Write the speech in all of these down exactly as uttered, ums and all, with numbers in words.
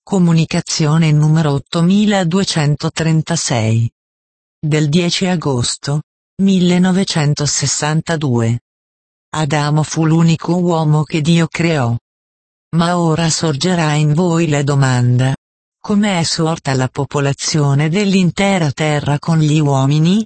Comunicazione numero ottomiladuecentotrentasei. Del dieci agosto millenovecentosessantadue. Adamo fu l'unico uomo che Dio creò. Ma ora sorgerà in voi la domanda: come è sorta la popolazione dell'intera terra con gli uomini?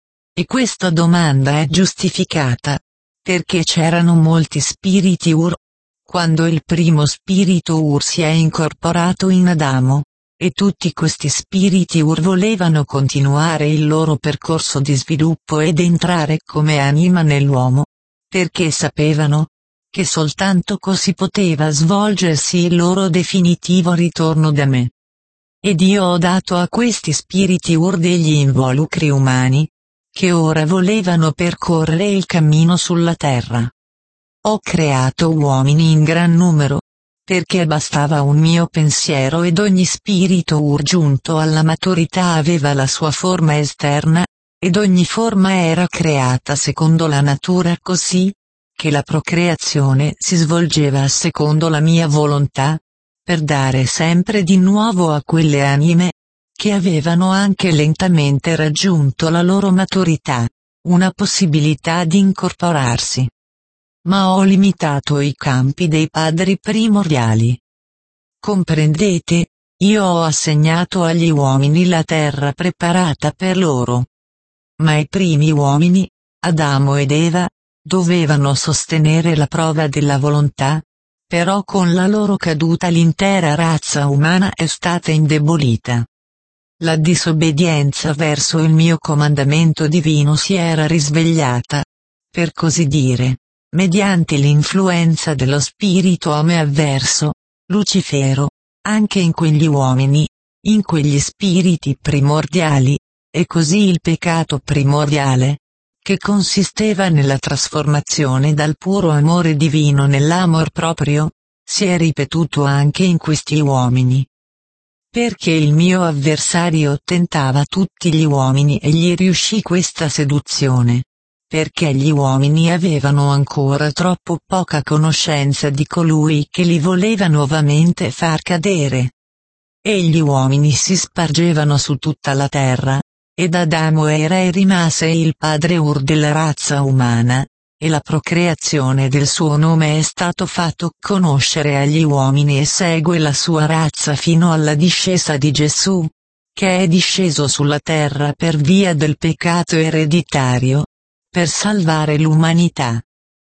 E questa domanda è giustificata, perché c'erano molti spiriti Ur, quando il primo spirito Ur si è incorporato in Adamo, e tutti questi spiriti Ur volevano continuare il loro percorso di sviluppo ed entrare come anima nell'uomo, perché sapevano che soltanto così poteva svolgersi il loro definitivo ritorno da me. Ed io ho dato a questi spiriti Ur degli involucri umani, che ora volevano percorrere il cammino sulla terra. Ho creato uomini in gran numero, perché bastava un mio pensiero ed ogni spirito Ur giunto alla maturità aveva la sua forma esterna, ed ogni forma era creata secondo la natura così, che la procreazione si svolgeva secondo la mia volontà, per dare sempre di nuovo a quelle anime, che avevano anche lentamente raggiunto la loro maturità, una possibilità di incorporarsi. Ma ho limitato i campi dei padri primordiali. Comprendete, io ho assegnato agli uomini la terra preparata per loro. Ma i primi uomini, Adamo ed Eva, dovevano sostenere la prova della volontà, però con la loro caduta l'intera razza umana è stata indebolita. La disobbedienza verso il mio comandamento divino si era risvegliata, per così dire, mediante l'influenza dello spirito a me avverso, Lucifero, anche in quegli uomini, in quegli spiriti primordiali, e così il peccato primordiale, che consisteva nella trasformazione dal puro amore divino nell'amor proprio, si è ripetuto anche in questi uomini. Perché il mio avversario tentava tutti gli uomini e gli riuscì questa seduzione. Perché gli uomini avevano ancora troppo poca conoscenza di colui che li voleva nuovamente far cadere. E gli uomini si spargevano su tutta la terra, ed Adamo era e rimase il padre Ur della razza umana, e la procreazione del suo nome è stato fatto conoscere agli uomini e segue la sua razza fino alla discesa di Gesù, che è disceso sulla terra per via del peccato ereditario, per salvare l'umanità.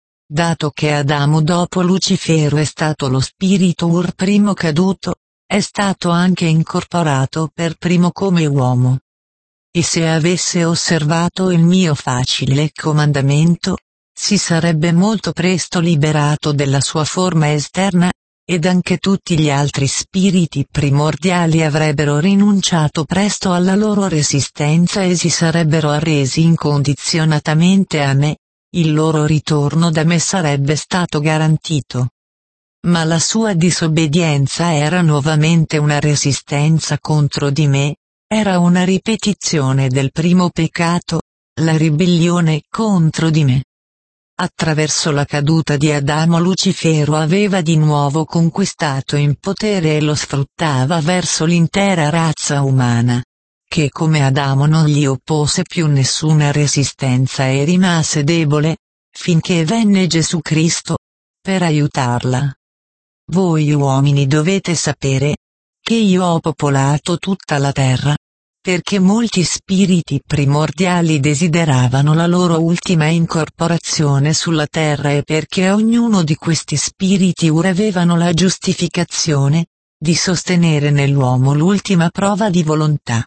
Dato che Adamo dopo Lucifero è stato lo spirito Ur primo caduto, è stato anche incorporato per primo come uomo. E se avesse osservato il mio facile comandamento, si sarebbe molto presto liberato della sua forma esterna, ed anche tutti gli altri spiriti primordiali avrebbero rinunciato presto alla loro resistenza e si sarebbero arresi incondizionatamente a me, il loro ritorno da me sarebbe stato garantito. Ma la sua disobbedienza era nuovamente una resistenza contro di me, era una ripetizione del primo peccato, la ribellione contro di me. Attraverso la caduta di Adamo Lucifero aveva di nuovo conquistato in potere e lo sfruttava verso l'intera razza umana, che come Adamo non gli oppose più nessuna resistenza e rimase debole, finché venne Gesù Cristo, per aiutarla. Voi uomini dovete sapere, che io ho popolato tutta la terra, perché molti spiriti primordiali desideravano la loro ultima incorporazione sulla terra e perché ognuno di questi spiriti Ur avevano la giustificazione, di sostenere nell'uomo l'ultima prova di volontà.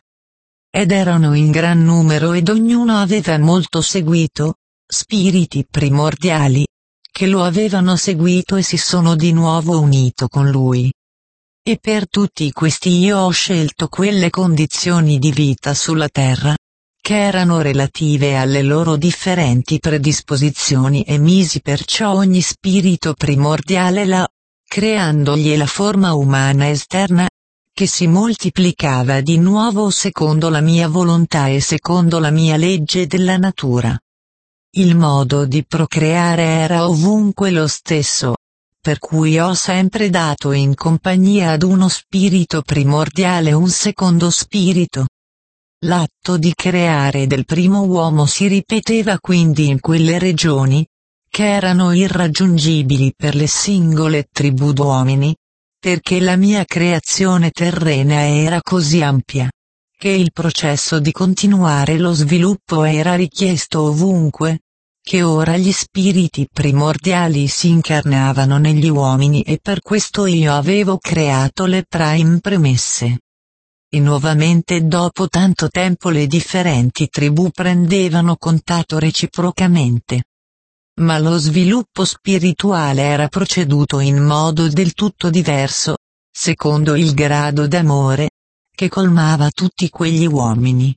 Ed erano in gran numero ed ognuno aveva molto seguito, spiriti primordiali, che lo avevano seguito e si sono di nuovo unito con lui. E per tutti questi io ho scelto quelle condizioni di vita sulla terra, che erano relative alle loro differenti predisposizioni e misi perciò ogni spirito primordiale là, creandogli la forma umana esterna, che si moltiplicava di nuovo secondo la mia volontà e secondo la mia legge della natura. Il modo di procreare era ovunque lo stesso, per cui ho sempre dato in compagnia ad uno spirito primordiale un secondo spirito. L'atto di creare del primo uomo si ripeteva quindi in quelle regioni, che erano irraggiungibili per le singole tribù d'uomini, perché la mia creazione terrena era così ampia, che il processo di continuare lo sviluppo era richiesto ovunque, che ora gli spiriti primordiali si incarnavano negli uomini e per questo io avevo creato le prime premesse. E nuovamente dopo tanto tempo le differenti tribù prendevano contatto reciprocamente. Ma lo sviluppo spirituale era proceduto in modo del tutto diverso, secondo il grado d'amore, che colmava tutti quegli uomini.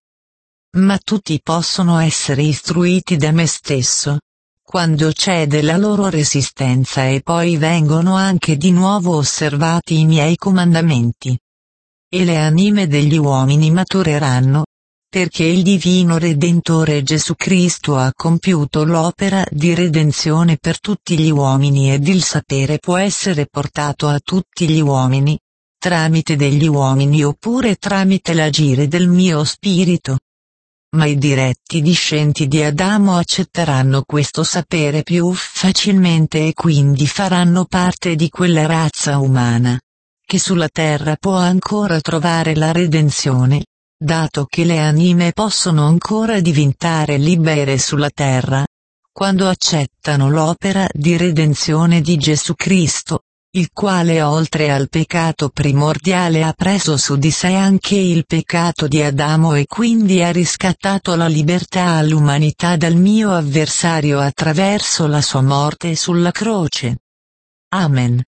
Ma tutti possono essere istruiti da me stesso, quando cede la loro resistenza e poi vengono anche di nuovo osservati i miei comandamenti. E le anime degli uomini matureranno, perché il divino Redentore Gesù Cristo ha compiuto l'opera di redenzione per tutti gli uomini ed il sapere può essere portato a tutti gli uomini, tramite degli uomini oppure tramite l'agire del mio spirito. Ma i diretti discenti di Adamo accetteranno questo sapere più facilmente e quindi faranno parte di quella razza umana, che sulla terra può ancora trovare la redenzione, dato che le anime possono ancora diventare libere sulla terra, quando accettano l'opera di redenzione di Gesù Cristo, il quale oltre al peccato primordiale ha preso su di sé anche il peccato di Adamo e quindi ha riscattato la libertà all'umanità dal mio avversario attraverso la sua morte sulla croce. Amen.